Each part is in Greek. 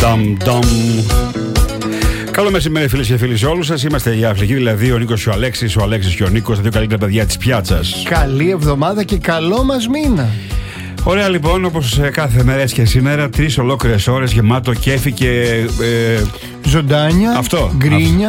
Καλό μεσημέρι, φίλες και φίλοι, σε όλους σας. Είμαστε η Αφρική, δηλαδή ο Νίκος και ο Αλέξης και ο Νίκος, τα δύο καλύτερα παιδιά της πιάτσας. Καλή εβδομάδα και καλό μας μήνα. Ωραία, λοιπόν, όπως κάθε μέρα και σήμερα, 3 ολόκληρες ώρες γεμάτο κέφι και. Ζωντάνια, αυτό. γκρίνια,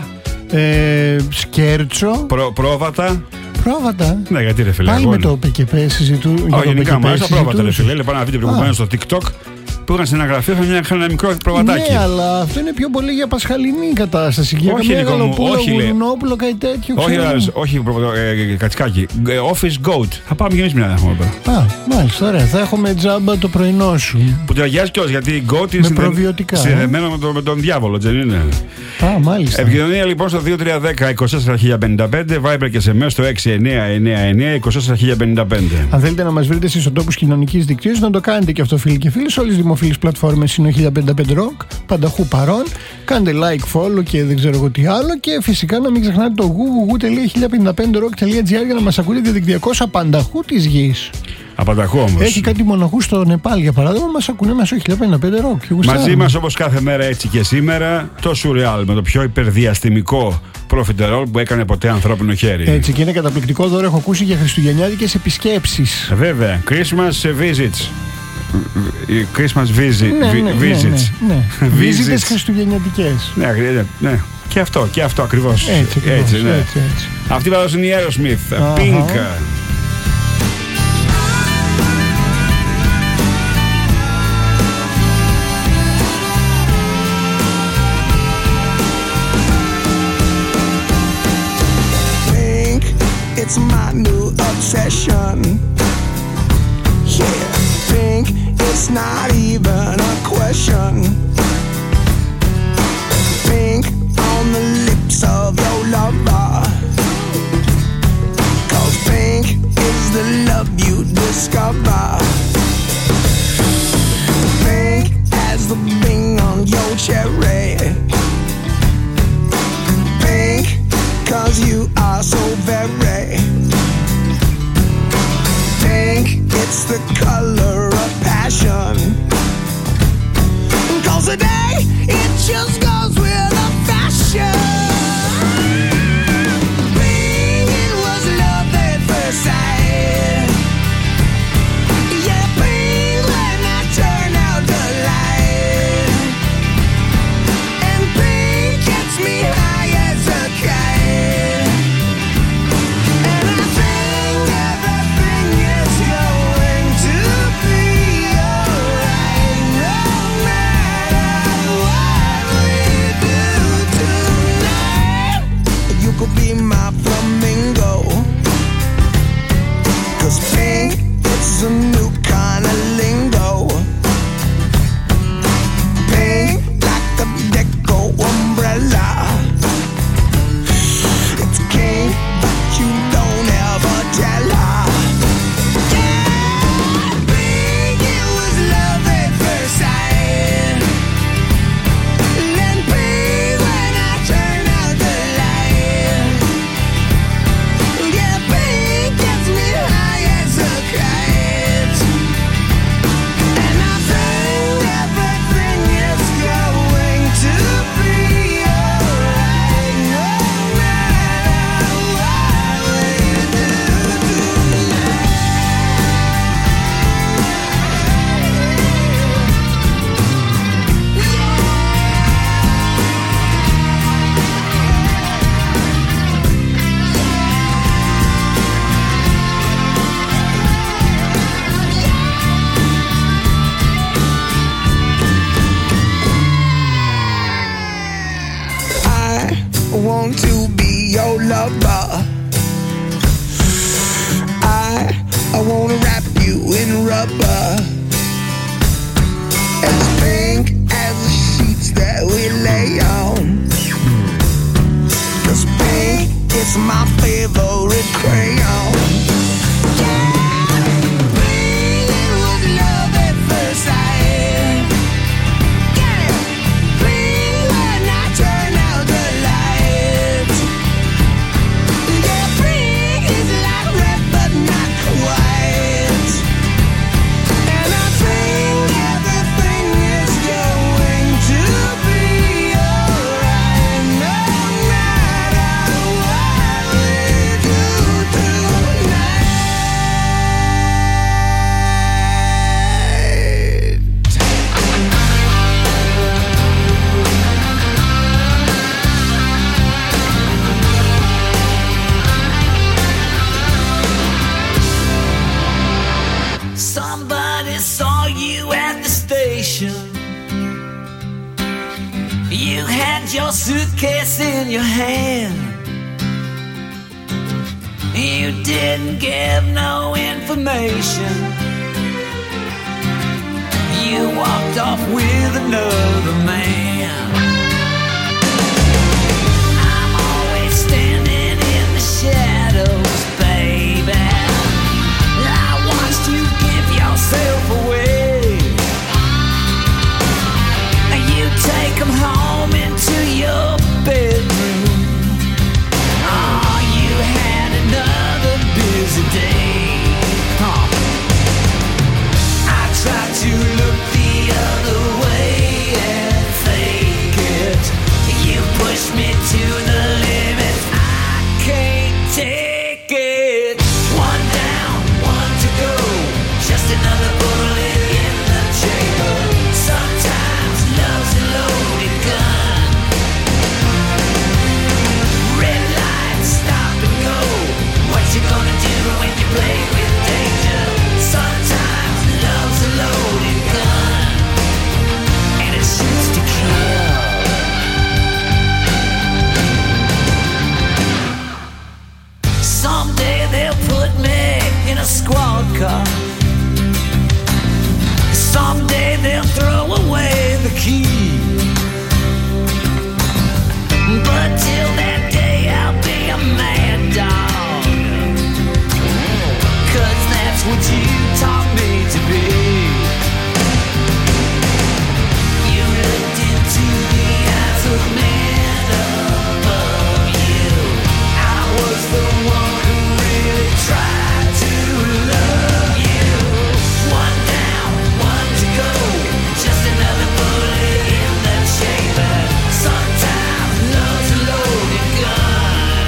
σκέρτσο, πρόβατα. Πρόβατα. Ναι, γιατί ρε φίλε. Πάλι με το ΠΚΠ συζητούν. Όχι, γενικά μου άρεσε τα πρόβατα, ρε φίλε. Είπα ένα βίντεο προηγουμένως στο TikTok που είχαν στην γραφείο, είχαν ένα μικρό προβατάκι. Ναι, αλλά αυτό είναι πιο πολύ για πασχαλινή κατάσταση. Για όχι, καμία γαλοπούλα, γουρνόπουλο, κάτι τέτοιο. Όχι, κατσικάκι. Office goat. Θα πάμε και εμείς μια να έχουμε εδώ. Α, μάλιστα, ωραία. Θα έχουμε τζάμπα το πρωινό σου. Που ταιριάζει κιόλας, γιατί η goat είναι συνδεδεμένο με τον διάβολο, δεν είναι? Α, μάλιστα. Επικοινωνία λοιπόν στο 2310-24055, Viber και SMS στο 6999-24055. Αν θέλετε να μας βρείτε στις οτόπους κοινωνικής δικτύωσης, να το κάνετε και αυτό, φίλοι και φίλες. Όλες τις δημοφιλείς πλατφόρμες είναι ο 1055 Rock, πανταχού παρόν. Κάντε like, follow και δεν ξέρω εγώ τι άλλο. Και φυσικά να μην ξεχνάτε το www.1055rock.gr για να μας ακούτε διαδικτυακώς απανταχού της γης. Απανταχού όμως. Έχει κάτι μοναχού στο Νεπάλ για παράδειγμα, μας ακούνε μέσω 1055 Rock. Μαζί μας όπως κάθε μέρα έτσι και σήμερα το Surreal με το πιο υπερδιαστημικό προφιτερόλ που έκανε ποτέ ανθρώπινο χέρι. Έτσι, και είναι καταπληκτικό δώρο, έχω ακούσει, για χριστουγεννιάτικες επισκέψεις. Βέβαια, Christmas visits. Christmas visits. Ναι. Βίζιτες χριστουγεννιάτικες. Ναι. Και αυτό ακριβώς. Έτσι. Αυτή βάζω είναι η Aerosmith. Pink. It's my new obsession. Yeah, pink, it's not even a question. Pink on the lips of your lover. 'Cause pink is the love you discover. Pink as the bing on your cherry. Pink 'cause you are so very pink, it's the color of passion. 'Cause today it just goes with the fashion. Pink, it was love at first sight. Yeah, pink when I turn out the light. And pink gets me high as a kite. And I think everything is going to be alright, no matter what we do tonight. You could be my flamingo, 'cause pink, it's a new kind of lingo. Pink like a deco umbrella. It's king, but you don't ever tell her. Yeah, pink, it was love at first sight. Then pink when I turn out the light. Yeah, pink gets me high as a kite. And I think everything is going to be alright, no matter what we do tonight. I want to be your lover. I want to wrap you in rubber, as pink as the sheets that we lay on. 'Cause pink is my favorite crayon. Yeah, pink, it was love at first sight. Yeah, pink when I turn out the lights. You had your suitcase in your hand. You didn't give no information. You walked off with another man. I'm always standing in the shadows, baby. I watched you give yourself away. You take them home into your bedroom. Oh, you had another busy day. I tried to look the other way and fake it. You pushed me to the limit. I can't take it. One down, one to go. Just another bullet in the chamber. Sometimes love's a loaded gun. Red lights, stop and go. What you gonna do when you play with danger? Sometimes love's a loaded gun, and it shoots to kill. Someday they'll put me in a squad car. Someday they'll throw away the key. But till that day I'll be a mad dog. 'Cause that's what you taught me to be. You looked into the eyes of men above you. I was the one who really tried to love you. One down, one to go. Just another bullet in the chamber. Sometimes love's a loaded gun.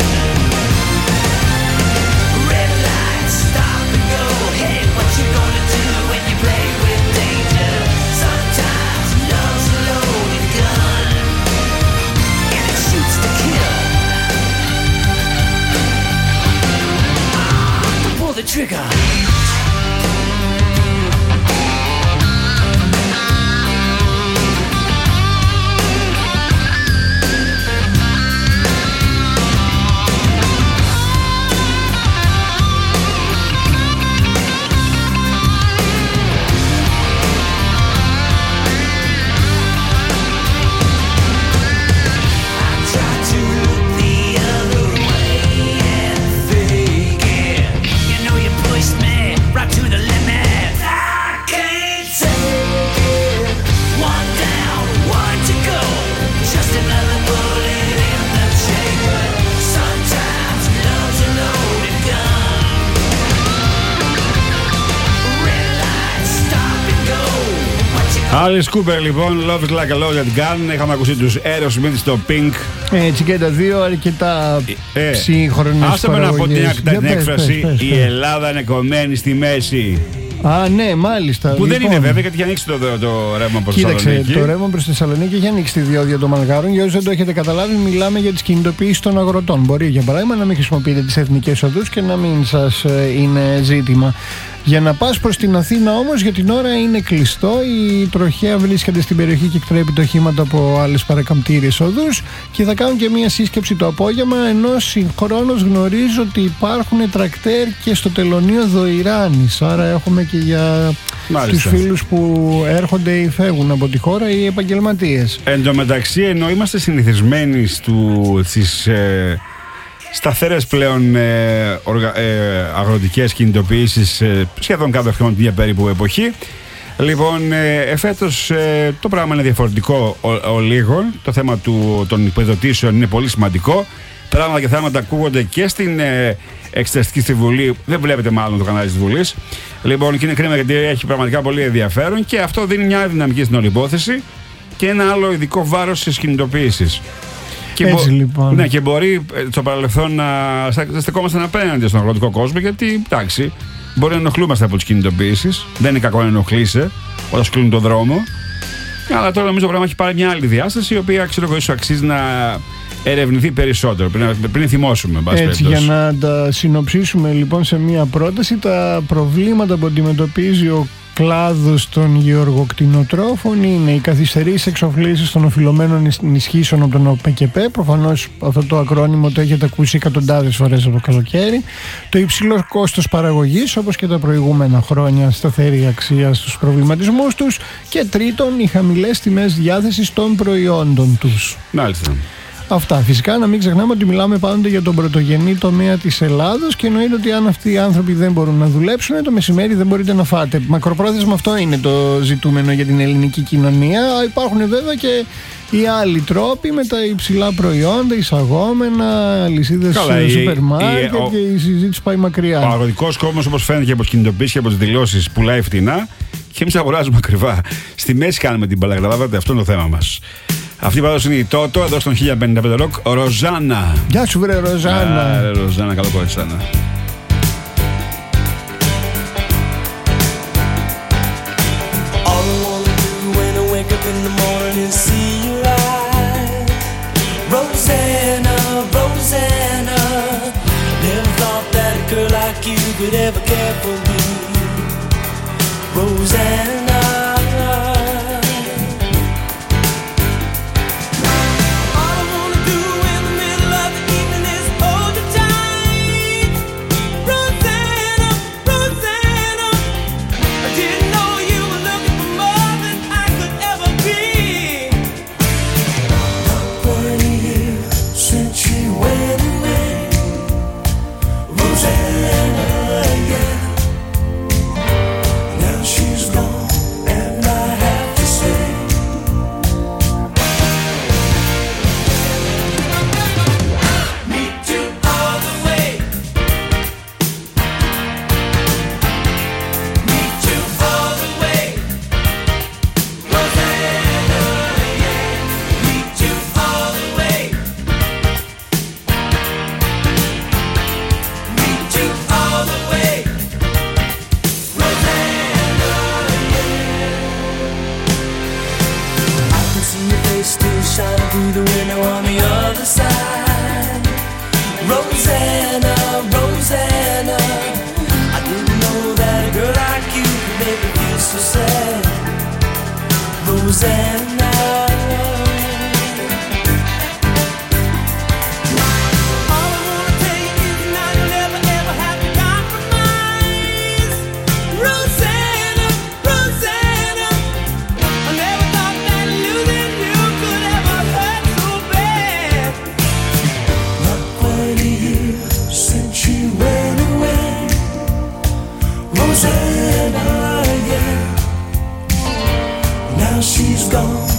Red lights, stop and go. Hey, what you gonna do when you play with danger? Sometimes love's a loaded gun, and it shoots to kill. To pull the trigger. Alice Cooper λοιπόν, Love is like a loaded gun. Είχαμε ακούσει τους Aerosmith στο Pink. Έτσι και τα δύο αρκετά σύγχρονες άσε με να πω την έκφραση πες. Η Ελλάδα είναι κομμένη στη μέση. Α, ναι, μάλιστα. Που δεν είναι βέβαια, γιατί έχει ανοίξει το ρεύμα προς Θεσσαλονίκη. Κοίταξε, το ρεύμα προς Θεσσαλονίκη έχει ανοίξει τη διόδια των μαλγάρων. Για όσους δεν το έχετε καταλάβει, μιλάμε για τις κινητοποιήσεις των αγροτών. Μπορεί για παράδειγμα να μην χρησιμοποιείτε τις εθνικές οδούς και να μην σας είναι ζήτημα. Για να πας προς την Αθήνα όμως, για την ώρα είναι κλειστό. Η τροχέα βρίσκεται στην περιοχή και εκτρέπει το οχήματα από άλλες παρακαμπτήριες οδούς και θα κάνουν και μία σύσκεψη το απόγευμα, ενώ συγχρόνως γνωρίζω ότι υπάρχουν τρακτέρ και στο τελωνείο Δοϊράνης. Άρα έχουμε και για τους φίλους που έρχονται ή φεύγουν από τη χώρα ή επαγγελματίες. Εν τω μεταξύ, ενώ είμαστε συνηθισμένοι στις σταθερές πλέον αγροτικές κινητοποιήσεις σχεδόν κάθε χρονιά περίπου εποχή. Λοιπόν, εφέτος το πράγμα είναι διαφορετικό ο λίγο. Το θέμα των επιδοτήσεων είναι πολύ σημαντικό. Πράγματα και θέματα ακούγονται και στην εξεταστική στη Βουλή. Δεν βλέπετε μάλλον το κανάλι της Βουλής. Λοιπόν, και είναι κρίμα γιατί έχει πραγματικά πολύ ενδιαφέρον και αυτό δίνει μια δυναμική στην όλη υπόθεση και ένα άλλο ειδικό βάρος στις κινητοποιήσεις. Έτσι, λοιπόν. Ναι, και μπορεί στο παρελθόν να στεκόμασταν απέναντι στον αγροτικό κόσμο, γιατί εντάξει, μπορεί να ενοχλούμαστε από τις κινητοποιήσεις. Δεν είναι κακό να ενοχλείσαι όταν σου κλείνουν τον δρόμο. Αλλά τώρα νομίζω το πράγμα έχει πάρει μια άλλη διάσταση, η οποία ξέρω εγώ ίσως αξίζει να ερευνηθεί περισσότερο πριν θυμώσουμε. Έτσι, για να τα συνοψίσουμε λοιπόν σε μια πρόταση, τα προβλήματα που αντιμετωπίζει ο κλάδος των γεωργοκτηνοτρόφων είναι οι καθυστερήσεις εξοφλήσεις των οφειλωμένων ενισχύσεων από τον ΟΠΕΚΕΠ. Προφανώς αυτό το ακρόνιμο το έχετε ακούσει εκατοντάδες φορές από το καλοκαίρι. Το υψηλό κόστος παραγωγής, όπως και τα προηγούμενα χρόνια, σταθερή αξία στους προβληματισμούς τους. Και τρίτον, οι χαμηλές τιμές διάθεσης των προϊόντων τους. Μάλιστα. Αυτά. Φυσικά να μην ξεχνάμε ότι μιλάμε πάντοτε για τον πρωτογενή τομέα της Ελλάδος και εννοείται ότι αν αυτοί οι άνθρωποι δεν μπορούν να δουλέψουν, το μεσημέρι δεν μπορείτε να φάτε. Μακροπρόθεσμα αυτό είναι το ζητούμενο για την ελληνική κοινωνία. Υπάρχουν βέβαια και οι άλλοι τρόποι με τα υψηλά προϊόντα, εισαγόμενα, αλυσίδες σούπερ μάρκετ και η συζήτηση πάει μακριά. Ο αγροτικός κόσμος, όπως φαίνεται και από τις κοινωνικές και από τις δηλώσεις, πουλάει φτηνά και εμείς αγοράζουμε ακριβά. Στη μέση κάνουμε την μπάλα, καταλάβατε, αυτό είναι το θέμα μας. Αυτή πάντως είναι η Τότο, εδώ στον 1055 Rock, Ροζάνα. Γεια σου βρε Ροζάνα. Ροζάνα, καλό κοριτσάνα. All I wanna do when I wake up in the morning is see your eyes. Rosanna, Rosanna, never thought that a girl like you could ever care for me. Rosanna, all I wanna do in the middle of the evening is hold you tight. Rosanna, Rosanna, I didn't know you were looking for more than I could ever be. Not 1 year since you went away, Rosanna, yeah. Now she's gone and I have to say, meet you all the way. Meet you all the way. Rosanna, yeah. Meet you all the way. Meet you all the way. Rosanna, yeah. I can see your face still shining through the window on the other side. Rosanna, Rosanna, I didn't know that a girl like you could make me feel so sad. Rosanna, all I wanna tell you is now you'll never ever have to compromise. Rosanna, Rosanna, I never thought that losing you could ever hurt so bad. Not 1 year since you went away, Rosanna, yeah. Now she's gone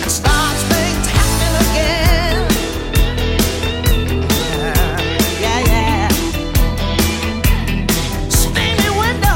starts things happen again. Yeah, yeah. Steamy window.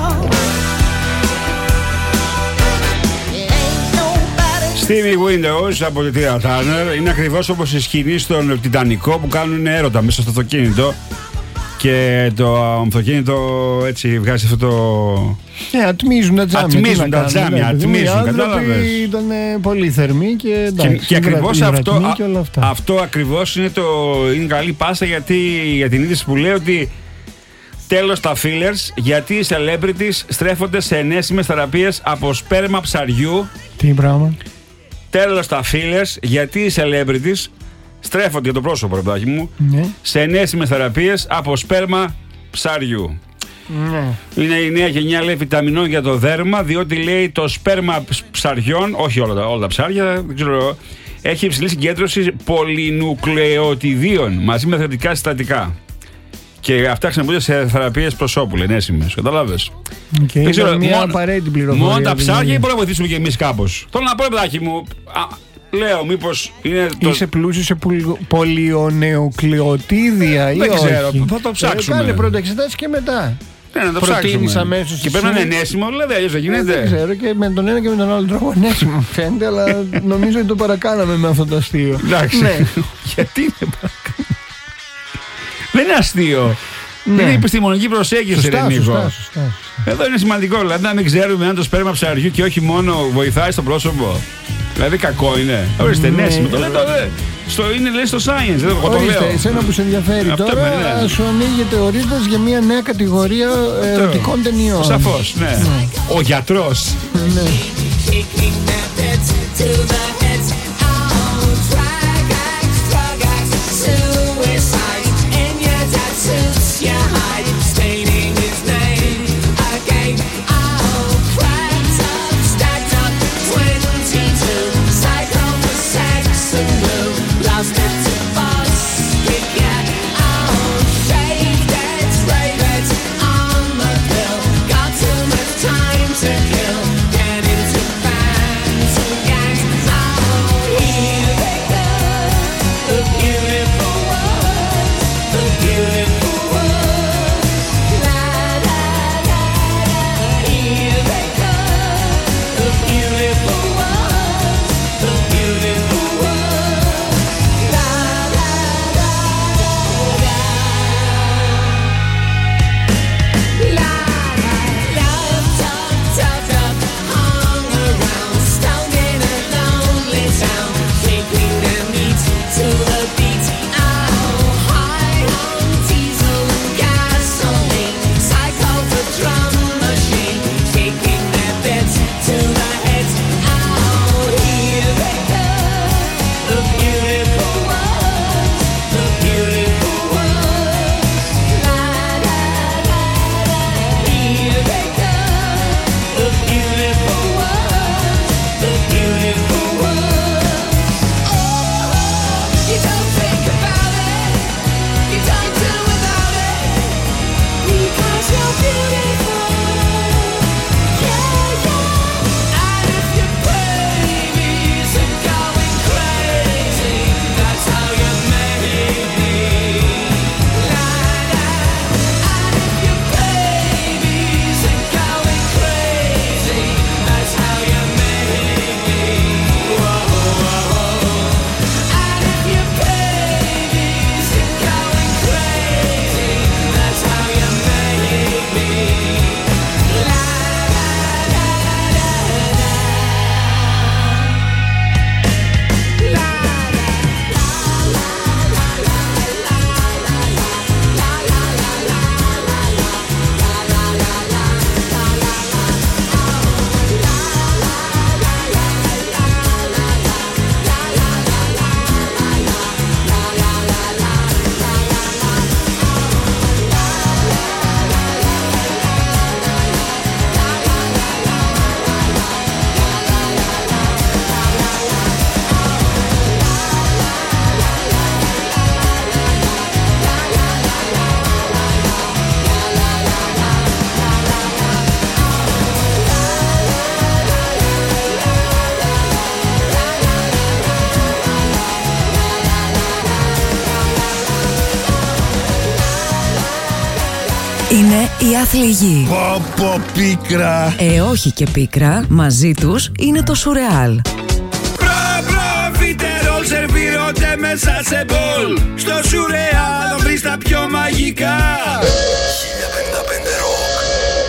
Ain't nobody. Steamy Windows από τη Tina Turner. Είναι ακριβώς όπως η σκηνή στον Τιτανικό που κάνουν έρωτα μέσα στο αυτοκίνητο. Και το αυτοκίνητο έτσι βγάζει αυτό το. Ατμίζουν τα τζάμια. Ατμίζουν τα τζάμια, ατμίζουν, κατάλαβες. Ήταν πολύ θερμοί και εντάξει. Και ακριβώς αυτά. αυτό ακριβώς είναι είναι καλή πάσα για την είδηση που λέει ότι τέλος τα fillers, γιατί οι celebrities στρέφονται σε ενέσιμες θεραπείες από σπέρμα ψαριού. Τι πράγμα. Τέλος τα fillers, γιατί οι celebrities στρέφονται για το πρόσωπο, ρεμπάκι μου, Ναι. σε ενέσιμες θεραπείες από σπέρμα ψαριού. Ναι. Είναι η νέα γενιά, λέει, βιταμινών για το δέρμα, διότι λέει το σπέρμα ψαριών, όχι όλα τα ψάρια, δεν ξέρω, έχει υψηλή συγκέντρωση πολυνουκλεοτιδίων μαζί με θετικά συστατικά. Και αυτά χρησιμοποιούνται σε θεραπείες προσώπου, λένε ενέσιμες. Κατάλαβες. Okay, Δεν ξέρω, μια απαραίτητη πληροφορία. μόνο τα ψάρια δηλαδή. ή μπορούμε να βοηθήσουμε και εμείς κάπως. Θέλω να πω, παιδάκι μου, λέω, μήπως είναι το. Είσαι πλούσιο σε πολυονεοκλεοτίδια ή Δεν όχι. ξέρω, θα το ψάξουμε. Κάνε πρώτα εξετάσεις και μετά. Ναι, να το προτείνεις ψάξουμε. αμέσως Και πρέπει να εσύ. είναι ενέσιμο, δηλαδή αλλιώς δεν γίνεται. Δεν ξέρω, και με τον ένα και με τον άλλο τρόπο ενέσιμο μου φαίνεται, αλλά νομίζω ότι το παρακάναμε με αυτό το αστείο. Εντάξει. Ναι. Γιατί είναι παρακάτω. Δεν είναι αστείο. Ναι. Είναι επιστημονική προσέγγιση, ρε Νίκο. σωστά. Εδώ είναι σημαντικό, δηλαδή να μην ξέρουμε αν το σπέρμα ψαριού και όχι μόνο βοηθάει στο πρόσωπο. Δηλαδή κακό είναι. Ορίστε, Ναι. ενέσιμο. Το λέτε, είναι λέει στο science, δεν το Ορίστε, λέω. εσένα που σε ενδιαφέρει Αυτό τώρα, με, ναι. σου ανοίγεται ορίζοντας για μια νέα κατηγορία ερωτικών ταινιών. Σαφώς, ναι. Ο γιατρός. Ναι. Kicking their heads to the heads. Oh, drag acts, drug acts, suicide. In your tattoos, you hide, staining his name again. Oh, cracked up, stacked up, 22. Psycho for sex and blue, lost it to bus. Yeah. Oh, shaved heads, rave heads on the pill. Got too much time to kill. Get into bands and gangs. οι άθλοι γη. Πω πίκρα. Όχι και πίκρα, μαζί τους είναι το σουρεάλ. Φιτερόλ σερβίρονται μέσα σε μπολ. Στο σουρεάλ θα βρεις τα πιο μαγικά. 1055 Rock.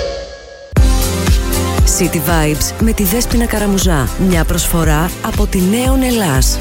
City Vibes με τη Δέσποινα Καραμουζά. Μια προσφορά από τη Νέον Ελλάς.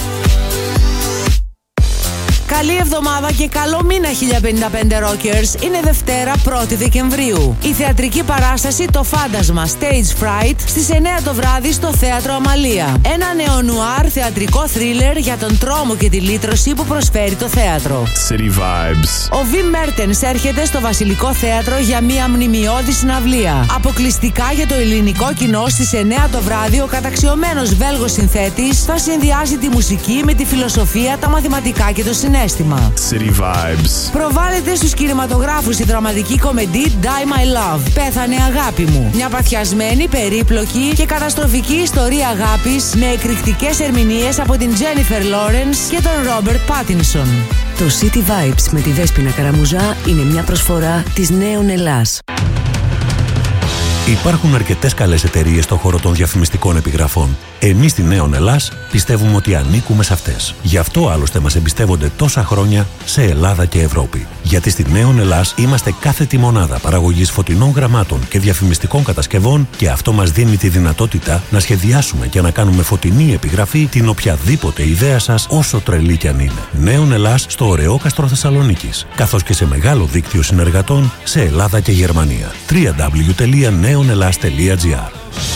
Καλή εβδομάδα και καλό μήνα 1055 Rockers. Είναι Δευτέρα 1η Δεκεμβρίου. Η θεατρική παράσταση Το Φάντασμα Stage Fright στις 9 το βράδυ στο Θέατρο Αμαλία. Ένα νεονουάρ θεατρικό θρίλερ για τον τρόμο και τη λύτρωση που προσφέρει το θέατρο. City Vibes. Ο Βιμ Μέρτενς έρχεται στο Βασιλικό Θέατρο για μια μνημειώδη συναυλία. Αποκλειστικά για το ελληνικό κοινό στις 9 το βράδυ ο καταξιωμένος Βέλγος συνθέτης θα συνδυάσει τη μουσική με τη φιλοσοφία, τα μαθηματικά και το συνέστημα. City Vibes. Προβάλλεται στους κινηματογράφους η δραματική κομεντή Die My Love. Πέθανε αγάπη μου. Μια παθιασμένη, περίπλοκη και καταστροφική ιστορία αγάπης με εκρηκτικές ερμηνείες από την Jennifer Lawrence και τον Robert Pattinson. Το City Vibes με τη Δέσποινα Καραμουζά είναι μια προσφορά της Νέων Ελλάς. Υπάρχουν αρκετές καλές εταιρείες στον χώρο των διαφημιστικών επιγραφών. Εμείς στη Νέον Ελλάς πιστεύουμε ότι ανήκουμε σε αυτές. Γι' αυτό άλλωστε μας εμπιστεύονται τόσα χρόνια σε Ελλάδα και Ευρώπη. Γιατί στη Νέον Ελλάς είμαστε κάθετη μονάδα παραγωγής φωτεινών γραμμάτων και διαφημιστικών κατασκευών και αυτό μας δίνει τη δυνατότητα να σχεδιάσουμε και να κάνουμε φωτεινή επιγραφή την οποιαδήποτε ιδέα σας, όσο τρελή κι αν είναι. Νέον Ελλάς στο Ωρεόκαστρο Θεσσαλονίκης, καθώς και σε μεγάλο δίκτυο συνεργατών σε Ελλάδα και Γερμανία. www.neonellas.gr.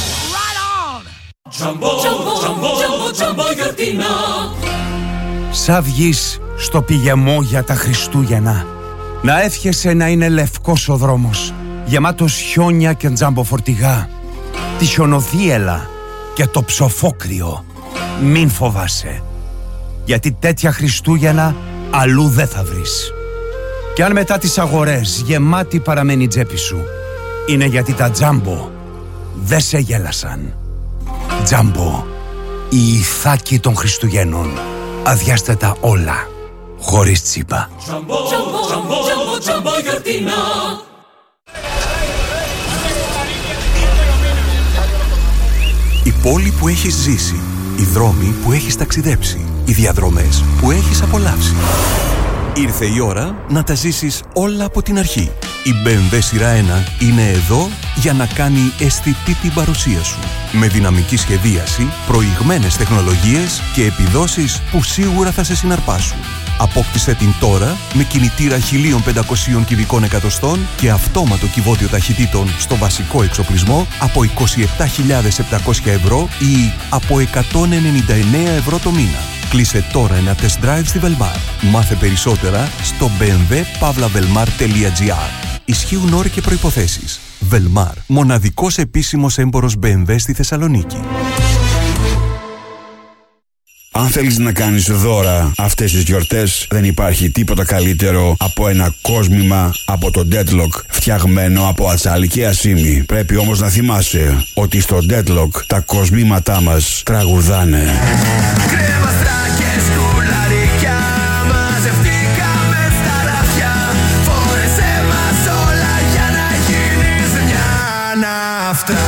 Σαν βγεις στο πηγεμό για τα Χριστούγεννα, να εύχεσαι να είναι λευκός ο δρόμος, γεμάτος χιόνια και τζαμποφορτηγά, τη χιονοθύελα και το ψοφόκριο. Μην φοβάσαι, γιατί τέτοια Χριστούγεννα αλλού δεν θα βρεις. Κι αν μετά τις αγορές γεμάτη παραμένει η τσέπη σου, είναι γιατί τα Τζάμπο δεν σε γέλασαν. Τζάμπο, η ηθάκη των Χριστουγέννων. Αδειάστε τα όλα, χωρίς τσίπα. Η πόλη που έχεις ζήσει, οι δρόμοι που έχεις ταξιδέψει, οι διαδρομές που έχεις απολαύσει. Ήρθε η ώρα να τα ζήσεις όλα από την αρχή. Η BMW σειρά 1 είναι εδώ για να κάνει αισθητή την παρουσία σου. Με δυναμική σχεδίαση, προηγμένες τεχνολογίες και επιδόσεις που σίγουρα θα σε συναρπάσουν. Απόκτησε την τώρα με κινητήρα 1500 κυβικών εκατοστών και αυτόματο κυβότιο ταχυτήτων στο βασικό εξοπλισμό από 27.700 ευρώ ή από 199 ευρώ το μήνα. Κλείσε τώρα ένα test drive στη Velmar. Μάθε περισσότερα στο bmw.velmar.gr. Ισχύουν όροι και προϋποθέσεις. Velmar, μοναδικός επίσημος έμπορος BMW στη Θεσσαλονίκη. Αν θέλεις να κάνεις δώρα αυτές τις γιορτές, δεν υπάρχει τίποτα καλύτερο από ένα κόσμημα από το Deadlock, φτιαγμένο από ατσάλι και ασίμι. Πρέπει όμως να θυμάσαι ότι στο Deadlock τα κοσμήματά μας τραγουδάνε. Κρέμαστρα και σκουλαρίκια, μαζευτήκαμε στα ράφια. Φόρεσέ μας όλα για να γίνεις μια ναυτρά.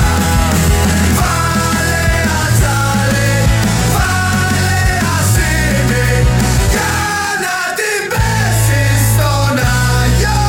Βάλε ατσάλι, βάλε ασίμι, για να την πέσεις στον Άγιο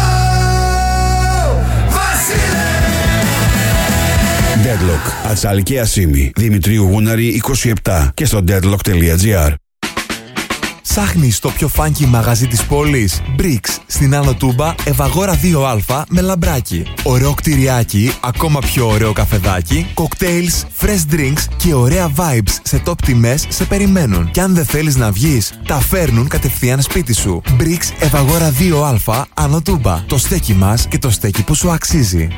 Βασίλη. Deadlock, ατσάλι και ασίμι. Δημητρίου Γούναρη 27 και στο deadlock.gr. Ψάχνεις το πιο φάνκι μαγαζί της πόλης? Bricks, στην Άνω Τούμπα, Ευαγόρα 2Α με λαμπράκι. Ωραίο κτηριάκι, ακόμα πιο ωραίο καφεδάκι, cocktails, fresh drinks και ωραία vibes σε top τιμές σε περιμένουν. Και αν δεν θέλεις να βγεις, τα φέρνουν κατευθείαν σπίτι σου. Bricks, Ευαγόρα 2Α, Άνω Τούμπα. Το στέκι μας και το στέκι που σου αξίζει.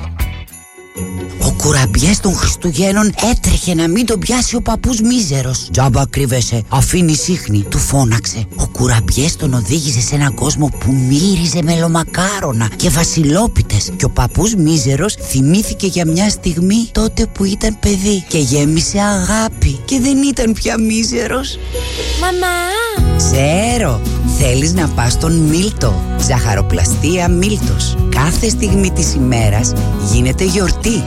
Ο κουραμπιές των Χριστουγέννων έτρεχε να μην τον πιάσει ο παππούς μίζερος. «Τζάμπα κρύβεσαι, αφήνει σύχνη», του φώναξε. Ο κουραμπιές τον οδήγησε σε έναν κόσμο που μύριζε μελομακάρονα και βασιλόπιτες. Και ο παππούς μίζερος θυμήθηκε για μια στιγμή τότε που ήταν παιδί και γέμισε αγάπη και δεν ήταν πια μίζερος. Μαμά! Ξέρω, θέλεις να πας στον Μίλτο. Ζαχαροπλαστεία Μίλτος. Κάθε στιγμή της ημέρας γίνεται γιορτή.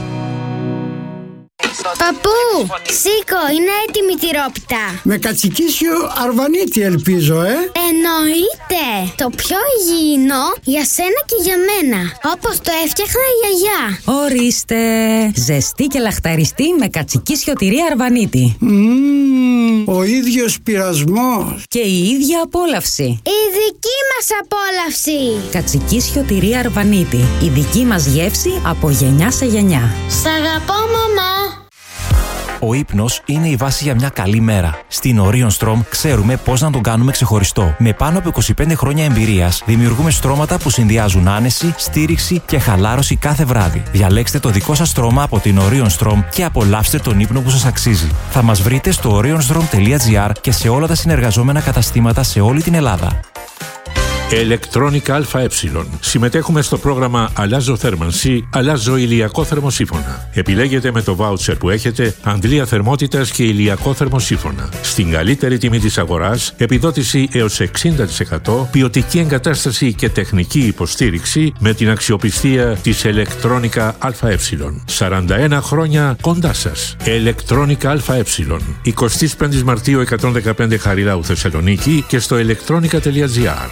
Παππού, σήκω, είναι έτοιμη η τυρόπιτα. Με κατσικίσιο αρβανίτη ελπίζω, Εννοείται. Το πιο υγιεινό για σένα και για μένα. Όπως το έφτιαχνα η γιαγιά. Ορίστε. Ζεστή και λαχταριστή με κατσικίσιο τυρί αρβανίτη. Ο ίδιος πειρασμός. Και η ίδια απόλαυση. Η δική μας απόλαυση. Κατσικίσιο τυρί αρβανίτη. Η δική μας γεύση από γενιά σε γενιά. Σ' αγαπώ, μαμά. Ο ύπνος είναι η βάση για μια καλή μέρα. Στην Orion Strom ξέρουμε πώς να τον κάνουμε ξεχωριστό. Με πάνω από 25 χρόνια εμπειρίας, δημιουργούμε στρώματα που συνδυάζουν άνεση, στήριξη και χαλάρωση κάθε βράδυ. Διαλέξτε το δικό σας στρώμα από την Orion Strom και απολαύστε τον ύπνο που σας αξίζει. Θα μας βρείτε στο orionstrom.gr και σε όλα τα συνεργαζόμενα καταστήματα σε όλη την Ελλάδα. Electronic ΑΕ. Συμμετέχουμε στο πρόγραμμα Αλλάζω θέρμανση, αλλάζω ηλιακό θερμοσύφωνα. Επιλέγετε με το βάουτσερ που έχετε αντλία θερμότητας και ηλιακό θερμοσύφωνα. Στην καλύτερη τιμή της αγοράς, επιδότηση έως 60%, ποιοτική εγκατάσταση και τεχνική υποστήριξη με την αξιοπιστία της Electronic ΑΕ. 41 χρόνια κοντά σας. Electronic ΑΕ. 25 Μαρτίου 115 Χαριλάου Θεσσαλονίκη και στο electronica.gr.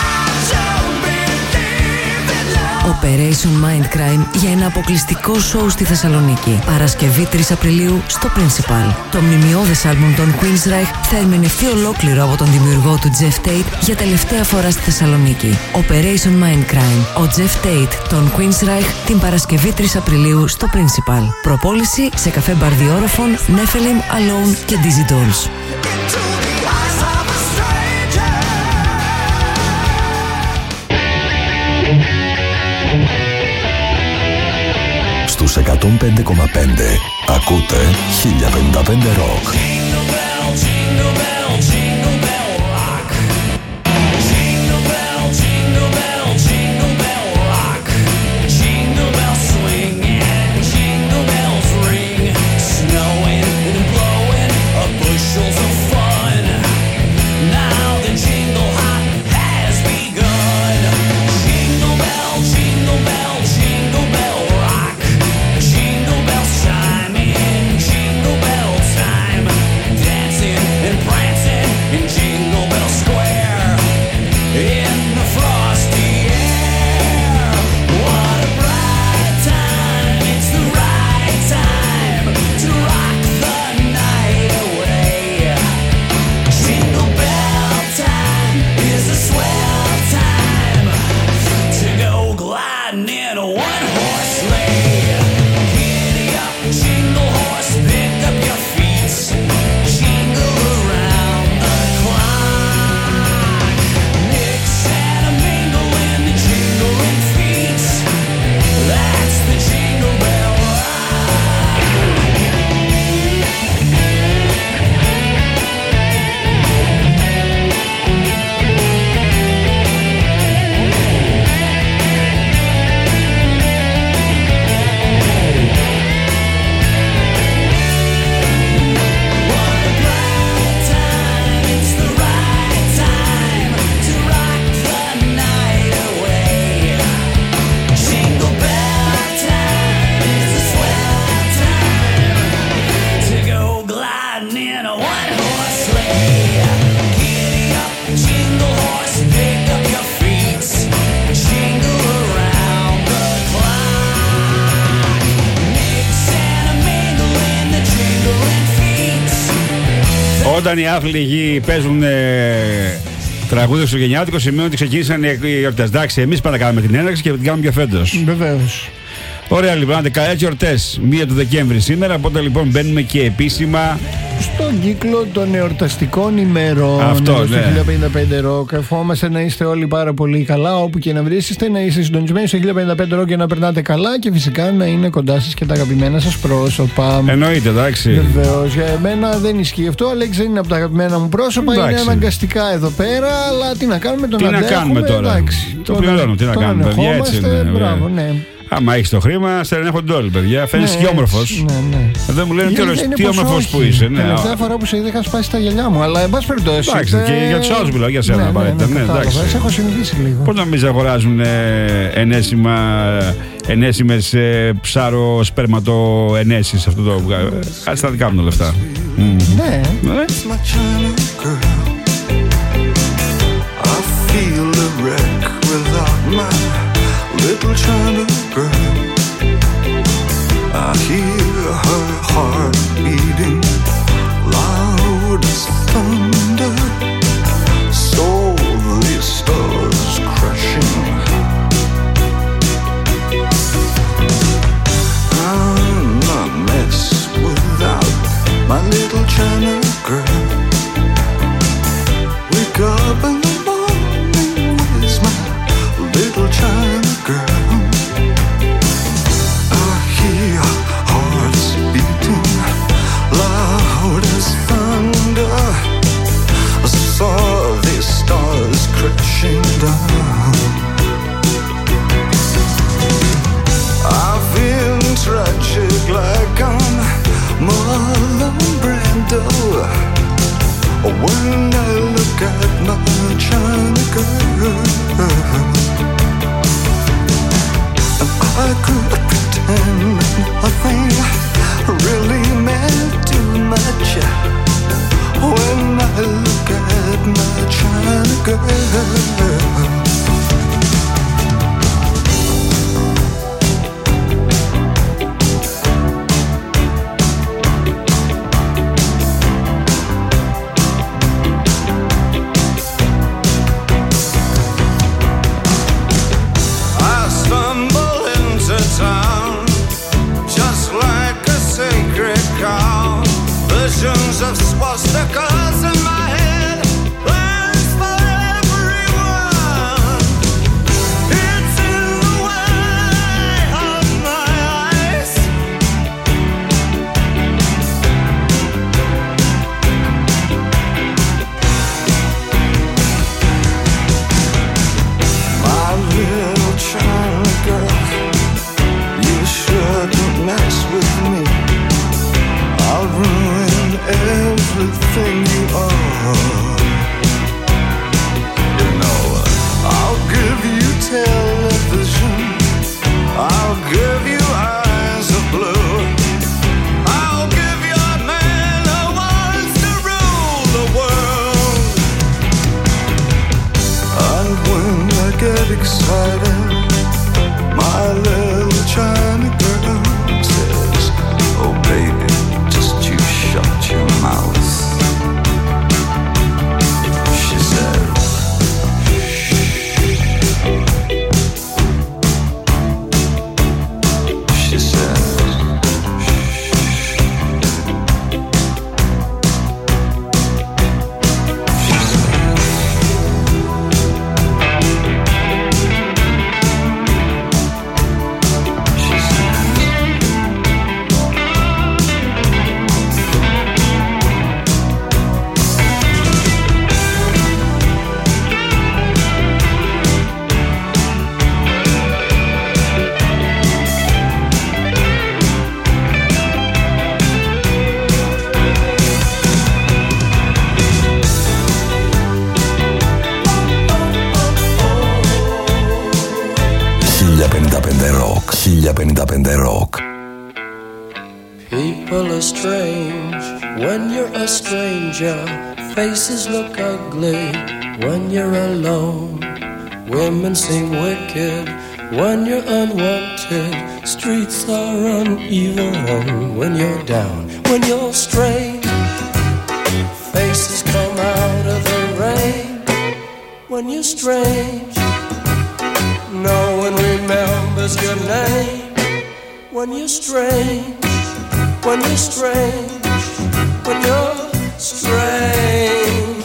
Operation Mindcrime για ένα αποκλειστικό σοου στη Θεσσαλονίκη. Παρασκευή 3 Απριλίου στο Principal. Το μνημειώδες άλμπουμ των Queensryche θα ερμηνευτεί ολόκληρο από τον δημιουργό του Jeff Tate για τελευταία φορά στη Θεσσαλονίκη. Operation Mindcrime. Ο Jeff Tate των Queensryche την Παρασκευή 3 Απριλίου στο Principal. Προπόληση σε καφέ μπαρδιόροφων, Nephilim, Alone και Dizzy Dolls. Στους 105,5 ακούτε 1055 Rock. Όταν οι άθλητοι παίζουν τραγούδια στο γενιάτικο, σημαίνει ότι ξεκίνησαν οι γιορτές. Εντάξει, εμείς πάντα κάναμε την έναρξη και την κάνουμε και φέτος. Βεβαίως. Ωραία, λοιπόν, καλές γιορτές. 1 του Δεκέμβρη σήμερα. Οπότε λοιπόν μπαίνουμε και επίσημα στον κύκλο των εορταστικών ημερών. Αυτό, στο ναι. 1055 Rock. Ευχόμαστε να είστε όλοι πάρα πολύ καλά, όπου και να βρίσκεστε, να είστε συντονισμένοι στο 1055 Rock και να περνάτε καλά και φυσικά να είναι κοντά σας και τα αγαπημένα σας πρόσωπα. Εννοείται, εντάξει. Βεβαίως. Για εμένα δεν ισχύει αυτό. Ο Αλέξης δεν είναι από τα αγαπημένα μου πρόσωπα. Εντάξει. Είναι αναγκαστικά εδώ πέρα, αλλά τι να κάνουμε, τον αντέχουμε. Τι να κάνουμε τώρα. Εντάξει, το πληρώνω, τι να κάνουμε, παιδιά, έτσι είναι. Μπράβο, ναι. Άμα έχεις το χρήμα, σε ενέχονται όλοι, παιδιά. Φαίνεσαι και όμορφος. Ναι. Εδώ μου λένε τι όμορφος που είσαι. Ναι. Τελευταία φορά που σε είδα είχα σπάσει τα γυαλιά μου, αλλά εν πάση περιπτώσει. Εντάξει, και για τους άλλους μιλάω, για σένα απαραίτητα. Ναι, σε έχω συνηθίσει λίγο. Πώς νομίζεις να αγοράζουν ενέσιμες ψάρο-σπέρματο-ενέσεις αυτό το. Κάτι τα δικά μου τα λεφτά. Ναι. Feel a wreck without my little China girl. I hear her heart beating loud as thunder. So the stars crashing. I'm a mess without my little China girl. Wake up and little China girl, I hear hearts beating loud as thunder. I saw the stars crashing down. I've been tragic like I'm Marlon Brando. When I look at my China girl, I could pretend nothing really meant too much. When I look at my China girl, of swastikas in my head, plans for everyone. It's in the way of my eyes. My little China girl, you shouldn't mess with me. I'll ruin everything you are. You know, I'll give you television, I'll give you eyes of blue, I'll give you a man who wants to rule the world. And when I get excited, my little China girl says, oh baby, shut your mouth. She said, she said, Rock. People are strange when you're a stranger. Faces look ugly when you're alone. Women seem wicked when you're unwanted. Streets are uneven when you're down. When you're strange, faces come out of the rain. When you're strange, no one remembers your name. When you're strange, when you're strange, when you're strange.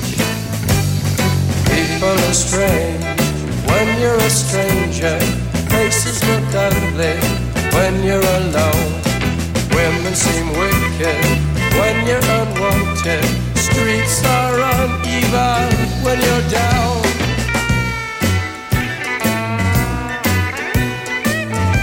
People are strange when you're a stranger. Faces look ugly when you're alone. Women seem wicked when you're unwanted. Streets are uneven when you're down.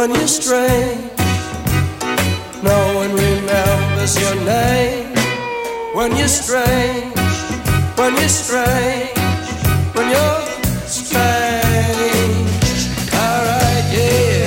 when you're strange. No one remembers your name. When you're strange, when you're strange, when you're strange. Alright, yeah.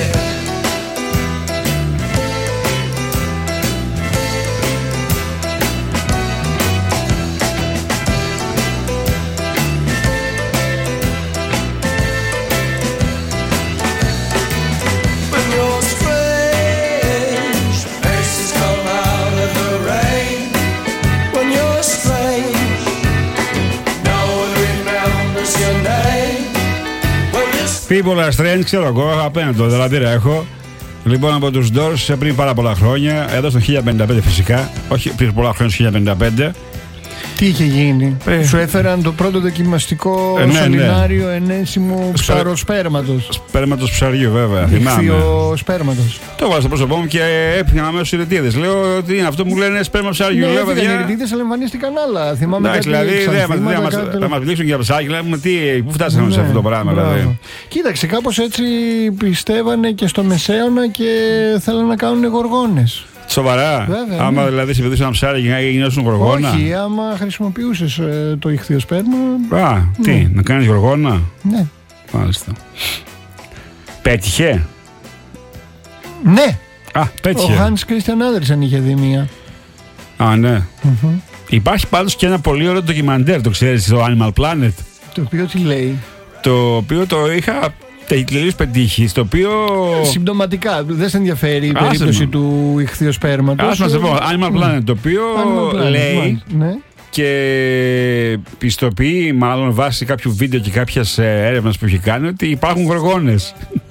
When you're strange, faces come out of the rain. When you're strange, no one remembers your name. When you're People are strange, ξέρω εγώ, απέναντι το δελατήρα έχω. Λοιπόν, από τους Doors πριν πάρα πολλά χρόνια, εδώ στο 1055 φυσικά, όχι πριν πολλά χρόνια στο 1055. Τι είχε γίνει? Σου έφεραν το πρώτο δοκιμαστικό σωληνάριο ενέσιμου ψαροσπέρματος. Σπέρματος ψαριού, βέβαια. Σπέρματος. Το βάζω στο πρόσωπό μου και έπιανα αμέσως ηρετίδες. Λέω τι είναι αυτό, μου λένε σπέρμα ψαριού. Ναι, λέω παιδιά. Οι ηρετίδες αλλά εμφανίστηκαν άλλα. Θυμάμαι κάτι. Δηλαδή θα μας μιλήσουν για ψάκι, λέμε πού φτάσαμε σε αυτό το πράγμα. Δηλαδή. Κοίταξε, κάπως έτσι πιστεύανε και στο Μεσαίωνα και θέλανε να κάνουν γοργόνες. Σοβαρά. Βέβαια, άμα ναι. δηλαδή σε παιδίσουν ένα ψάρι και να γινώσουν γοργόνα. Όχι, άμα χρησιμοποιούσες το ηχθειοσπέρμα. Α, τι, να κάνεις γοργόνα. Ναι. Μάλιστα. Πέτυχε. Ναι. Α, πέτυχε. Ο Hans Christian Andersen είχε δει μία. Α, ναι. Υπάρχει πάντως και ένα πολύ ωραίο ντοκιμαντέρ, το ξέρεις, στο Animal Planet. Το οποίο τι λέει? Το οποίο το είχα τελείως πετύχει, στο οποίο... Συμπτωματικά, δεν σε ενδιαφέρει η περίπτωση του ηχθειοσπέρματος. Ας να σε πω, Animal Planet, το οποίο λέει ναι. και πιστοποιεί, μάλλον βάσει κάποιου βίντεο και κάποιας έρευνας που έχει κάνει, ότι υπάρχουν γοργόνες.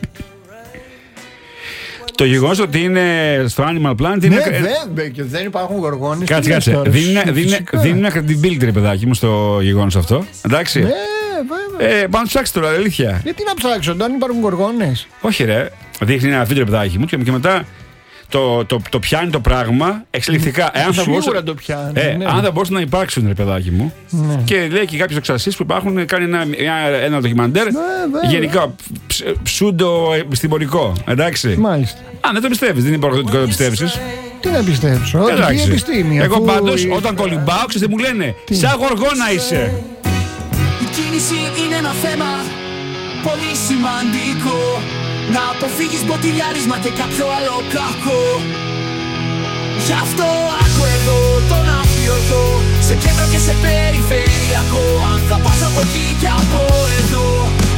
Το γεγονός ότι είναι στο Animal Planet είναι... Ναι, και δεν υπάρχουν γοργόνες. Κάτσε. Δίνει ένα credibility, ρε παιδάκι μου, στο γεγονός αυτό. Εντάξει. Ναι, βέβαια. Πάμε να ψάξεις τώρα, αλήθεια. Γιατί να ψάξω, αν υπάρχουν γοργόνες? Όχι, ρε. Δείχνει ένα βίντεο, ρε παιδάκι μου, και μετά το πιάνει το πράγμα εξελιχθικά. Σίγουρα το πιάνει. Αν δεν μπορούσαν να υπάρξουν, ρε παιδάκι μου. Ναι. Και λέει και κάποιες εξασίες που υπάρχουν, κάνει ένα ντοκιμαντέρ. Γενικά ψούντο επιστημονικό. Εντάξει. Μάλιστα. Αν δεν το πιστεύεις, δεν είναι υποχρεωτικό να το πιστέψεις. Τι να πιστέψω, όχι η επιστήμη. Εγώ πάντως όταν κολυμπάω, ξέρετε μου λένε σαν γοργόνα είσαι. Η κίνηση είναι ένα θέμα πολύ σημαντικό. Να αποφύγεις μποτιλιάρισμα και κάποιο άλλο κακό. Γι' αυτό άκου εδώ τον αφιωτό, σε κέντρο και σε περιφερειακό. Αν θα πας από εκεί και από εδώ.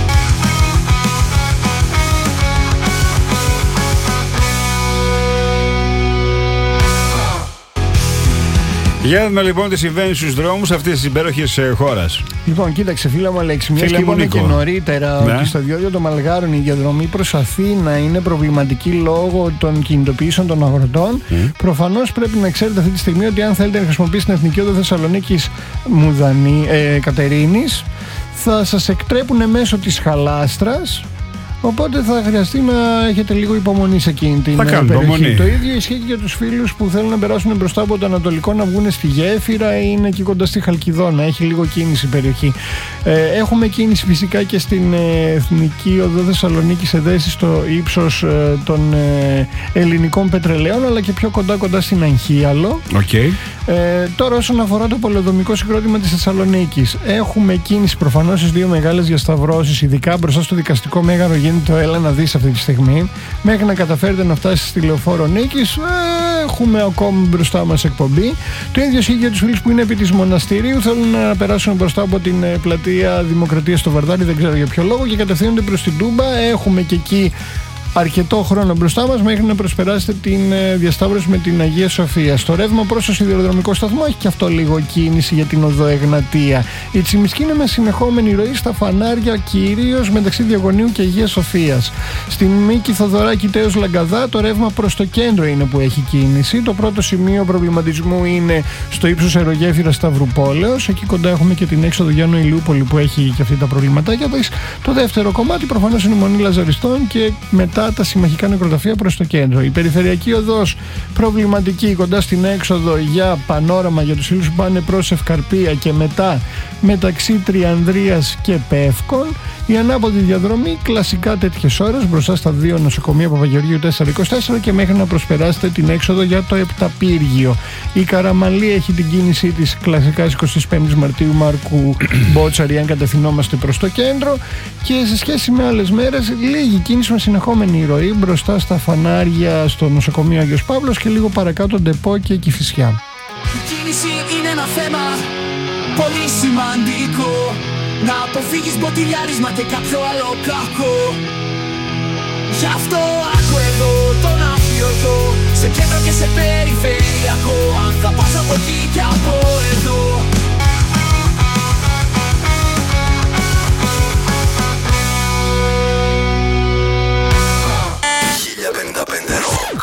Για να δούμε λοιπόν τι συμβαίνει στους δρόμους αυτής της υπέροχης χώρας. Λοιπόν, κοίταξε φίλα μου Αλέξη, μιας και είπαμε και νωρίτερα ότι στο διόδιο των Μαλγάρων η διαδρομή προς Αθήνα είναι προβληματική λόγω των κινητοποιήσεων των αγροτών. Προφανώς πρέπει να ξέρετε αυτή τη στιγμή ότι αν θέλετε να χρησιμοποιήσετε την Εθνική Οδό Θεσσαλονίκης Κατερίνης, θα σας εκτρέπουν μέσω της Χαλάστρας. Οπότε θα χρειαστεί να έχετε λίγο υπομονή σε εκείνη την περιοχή. Το ίδιο ισχύει και για τους φίλους που θέλουν να περάσουν μπροστά από το Ανατολικό να βγουν στη Γέφυρα ή είναι εκεί κοντά στη Χαλκιδόνα. Έχει λίγο κίνηση η περιοχή. Έχουμε κίνηση φυσικά και στην Εθνική Οδό Θεσσαλονίκη σε δέση στο ύψος των ελληνικών πετρελαίων, αλλά και πιο κοντά στην Αγχίαλο. Okay. Τώρα όσον αφορά το πολεοδομικό συγκρότημα της Θεσσαλονίκης, έχουμε κίνηση προφανώς στις δύο μεγάλες διασταυρώσεις, ειδικά μπροστά στο δικαστικό μέγαρο γίνεται το έλα να δεις αυτή τη στιγμή. Μέχρι να καταφέρετε να φτάσει στη Λεωφόρο Νίκης, έχουμε ακόμα μπροστά μας εκπομπή. Το ίδιο ισχύει για τους φίλους που είναι επί της Μοναστηρίου, θέλουν να περάσουν μπροστά από την πλατεία Δημοκρατίας στο Βαρδάρι, δεν ξέρω για ποιο λόγο, και κατευθύνονται προς την Τούμπα. Έχουμε και εκεί αρκετό χρόνο μπροστά μας μέχρι να προσπεράσετε την διασταύρωση με την Αγία Σοφία. Στο ρεύμα προς το σιδηροδρομικό σταθμό έχει και αυτό λίγο κίνηση για την οδό Εγνατία. Η Τσιμισκή είναι με συνεχόμενη ροή στα φανάρια, κυρίως μεταξύ Διαγωνίου και Αγίας Σοφίας. Στην Μίκη Θοδωράκη Τέος Λαγκαδά το ρεύμα προς το κέντρο είναι που έχει κίνηση. Το πρώτο σημείο προβληματισμού είναι στο ύψος Αερογέφυρας Σταυρουπόλεως. Εκεί κοντά έχουμε και την έξοδο Γιάννου Ηλιούπολη που έχει και αυτή τα προβληματάκια της. Το δεύτερο κομμάτι προφανώς είναι η Μονή Λαζαριστών και μετά ανοιχτά τα συμμαχικά νεκροταφεία προς το κέντρο. Η περιφερειακή οδός προβληματική κοντά στην έξοδο για πανόραμα για τους φίλους που πάνε προς Ευκαρπία και μετά μεταξύ Τριανδρίας και Πεύκων. Η ανάποδη διαδρομή κλασικά τέτοιες ώρες μπροστά στα δύο νοσοκομεία Παπαγεωργίου 424 και μέχρι να προσπεράσετε την έξοδο για το Επταπύργιο. Η Καραμαλή έχει την κίνησή της κλασικά 25 Μαρτίου Μάρκου Μπότσαρη αν κατευθυνόμαστε προς το κέντρο, και σε σχέση με άλλες μέρες λίγη κίνηση με συνεχόμενη ροή μπροστά στα φανάρια στο νοσοκομείο Άγιος Παύλος και λίγο παρακάτω Ντεπό και Κηφισιά. Η κίνηση είναι ένα θέμα πολύ σημαντικό. Να αποφύγεις μποτιλιάρισμα και κάποιο άλλο κακό. Γι' αυτό άκου εδώ τον αφιωτό, σε κέντρο και σε περιφερειακό. Αν θα πας από εκεί και από εδώ. 1055 Rock.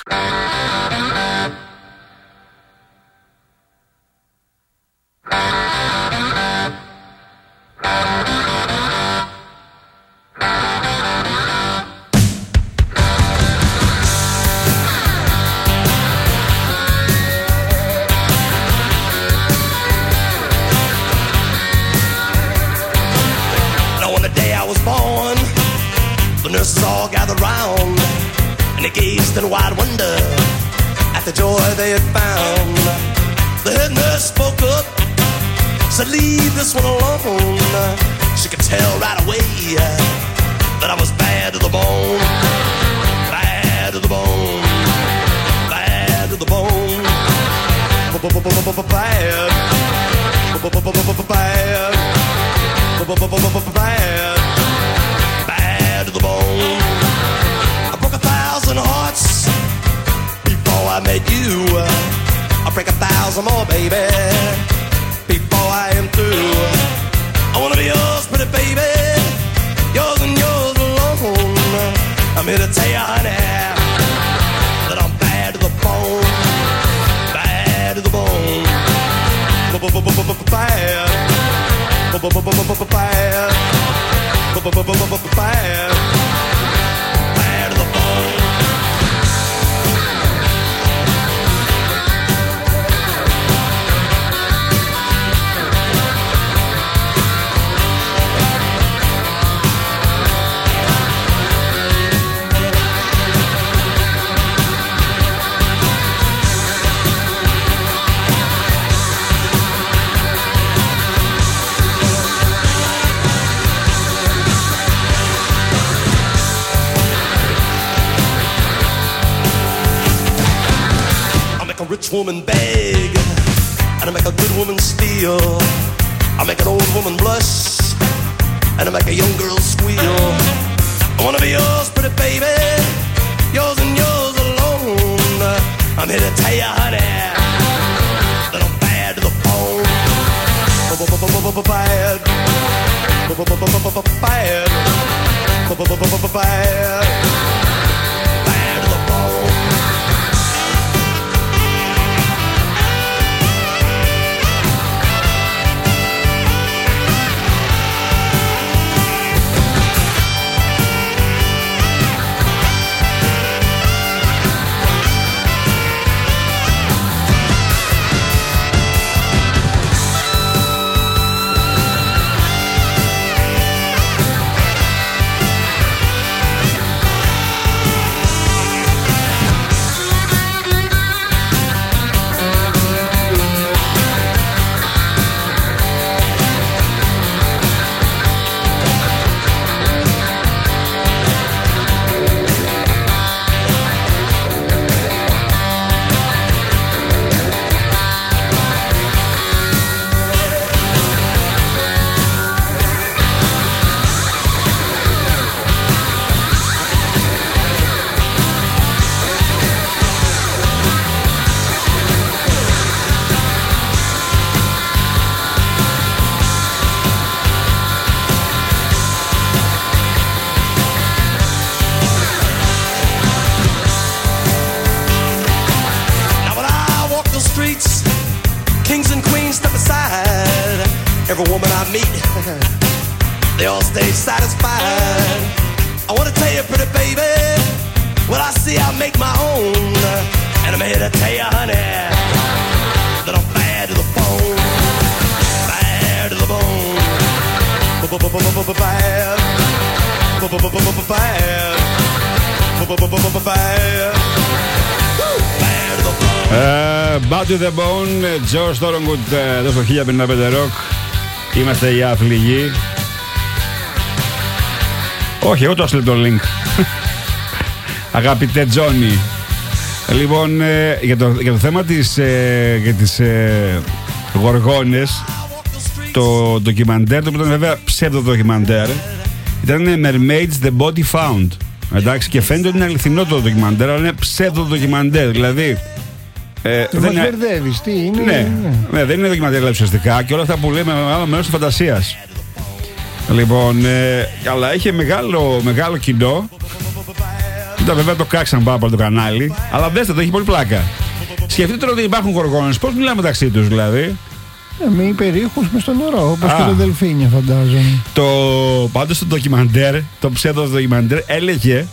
All gathered round, and they gazed in wide wonder at the joy they had found. The head nurse spoke up, said, "Leave this one alone." She could tell right away that I was bad to the bone, bad to the bone, bad to the bone, bad, bad, bad to the bone. I broke 1,000 hearts before I met you. I'll break 1,000 more, baby, before I am through. I wanna be yours, pretty baby, yours and yours alone. I'm here to tell you, honey, that I'm bad to the bone, bad to the bone, bad, bad, bad, bad to the bone. A rich woman beg, and I make a good woman steal. I make an old woman blush, and I make a young girl squeal. I wanna be yours, pretty baby, yours and yours alone. I'm here to tell you, honey, that I'm bad to the bone, bad, bad, bad, bad to the bone. Every woman I meet, they all stay satisfied. I wanna tell you, pretty baby, Well, I see I make my own, and I'm here to tell you, honey, that I'm bad to the bone, bad to the bone, bad, Bad to the bone, Joe Stormwood εδώ στο 1055 Rock. Είμαστε οι άφληγοι. Όχι, εγώ το έστειλε το link. Αγαπητέ Τζόνι. Λοιπόν, για το θέμα για τις γοργόνες, το ντοκιμαντέρ, το οποίο ήταν βέβαια ψεύδο ντοκιμαντέρ, ήταν Mermaids The Body Found. Εντάξει, και φαίνεται ότι είναι αληθινό το ντοκιμαντέρ, αλλά είναι ψεύδο ντοκιμαντέρ. Δηλαδή. Δεν μας μπερδεύεις, τι είναι. Ναι, δεν είναι ντοκιμαντέρ ουσιαστικά, και όλα αυτά που λέμε άλλο μέρος της φαντασίας. Λοιπόν, αλλά είχε μεγάλο κοινό. Βέβαια το κράξαν πάρα πολύ το κανάλι, αλλά δέστε το, έχει πολύ πλάκα. Σκεφτείτε τώρα ότι υπάρχουν γοργόνες, πώς μιλάμε μεταξύ τους δηλαδή. Με υπερήχους μες στο νερό, όπως και τα δελφίνια φαντάζομαι. Πάντως το ντοκιμαντέρ, το ψεύδο ντοκιμαντέρ έλεγε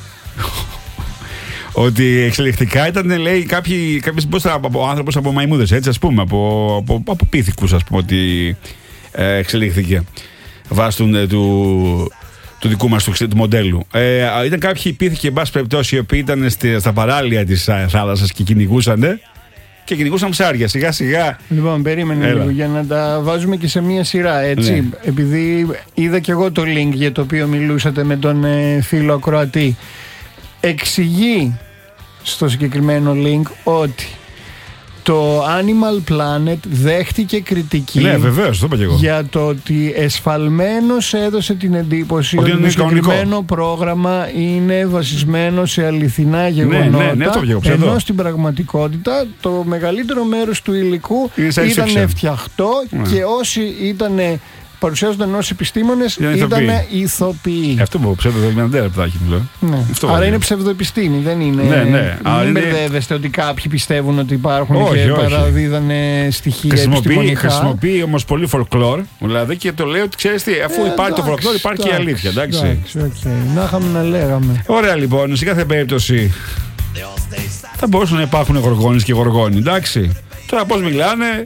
ότι εξελιχτικά ήταν, λέει, κάποιες από άνθρωπος από μαϊμούδες, έτσι, ας πούμε, από πίθηκους, ας πούμε, ότι εξελίχθηκε βάσει του δικού μας του μοντέλου. Ήταν κάποιοι πίθηκοι, εν πάση περιπτώσει, οι οποίοι ήταν στα παράλια της θάλασσας και κυνηγούσαν ψάρια, σιγά σιγά. Λοιπόν, περίμενε λίγο για να τα βάζουμε και σε μία σειρά, έτσι. Ναι. Επειδή είδα και εγώ το link για το οποίο μιλούσατε με τον φίλο ακροατή. Εξηγεί στο συγκεκριμένο link ότι το Animal Planet δέχτηκε κριτική, ναι, βεβαίως, το είπα και εγώ, για το ότι εσφαλμένος έδωσε την εντύπωση ότι το συγκεκριμένο πρόγραμμα είναι βασισμένο σε αληθινά γεγονότα, ενώ στην πραγματικότητα το μεγαλύτερο μέρος του υλικού ήταν φτιαχτό και όσοι παρουσιάζονταν ως επιστήμονες ήταν ηθοποιοί. Αυτό που ψευδοεπιστήμη μιλώ. Άρα είναι ψευδοεπιστήμη, δεν είναι. Μην μπερδεύεστε ότι κάποιοι πιστεύουν ότι υπάρχουν και παραδίδανε στοιχεία επιστημονικά. Χρησιμοποιεί όμως πολύ folklore, δηλαδή, και το λέει ότι ξέρεις τι, αφού υπάρχει το folklore υπάρχει και η αλήθεια. Εντάξει. Να είχαμε να λέγαμε. Ωραία, λοιπόν, σε κάθε περίπτωση θα μπορούσαν να υπάρχουν γοργόνες και γοργόνοι. Εντάξει. Τώρα πώς μιλάνε.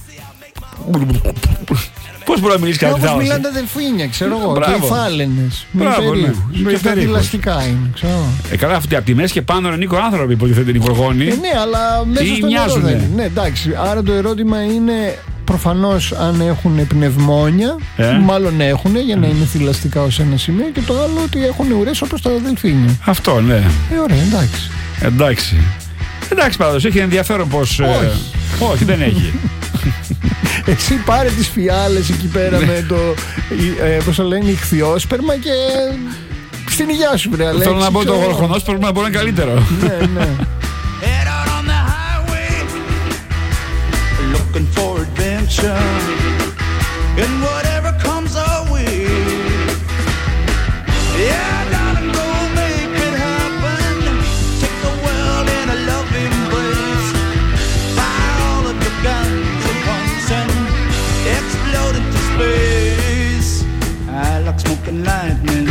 Πώς μπορεί να μιλήσει κάτι τέτοιο. Όπως μιλάνε τα δελφίνια, ξέρω εγώ. Και οι φάλαινες. Και αυτά δηλαστικά είναι, ξέρω. Καλά, αυτοί από τη μέση και πάνω είναι άνθρωποι που υποτίθεται είναι οι γοργόνοι. Ναι, αλλά μέσα στο νερό δεν είναι. Ναι, εντάξει. Άρα το ερώτημα είναι προφανώς αν έχουν πνευμόνια. Μάλλον έχουν, για να είναι θηλαστικά ως ένα σημείο. Και το άλλο ότι έχουν ουρές όπως τα δελφίνια. Αυτό, ναι. Ωραία, εντάξει. Εντάξει, πάντως έχει ενδιαφέρον πως. Όχι, δεν έχει. Εσύ πάρε τις φιάλες εκεί πέρα με το, πώς το λένε, ηχθιόσπερμα και στην υγειά σου, βρε Αλέξη. Θέλω να πω το γορχονόσπερμα να μπορεί να είναι καλύτερο. Ναι. Looking for adventure and whatever comes our way. Yeah, darling, go make it happen. Take the world in a loving embrace. Fire all of your guns at once and explode into space. I like smoking lightning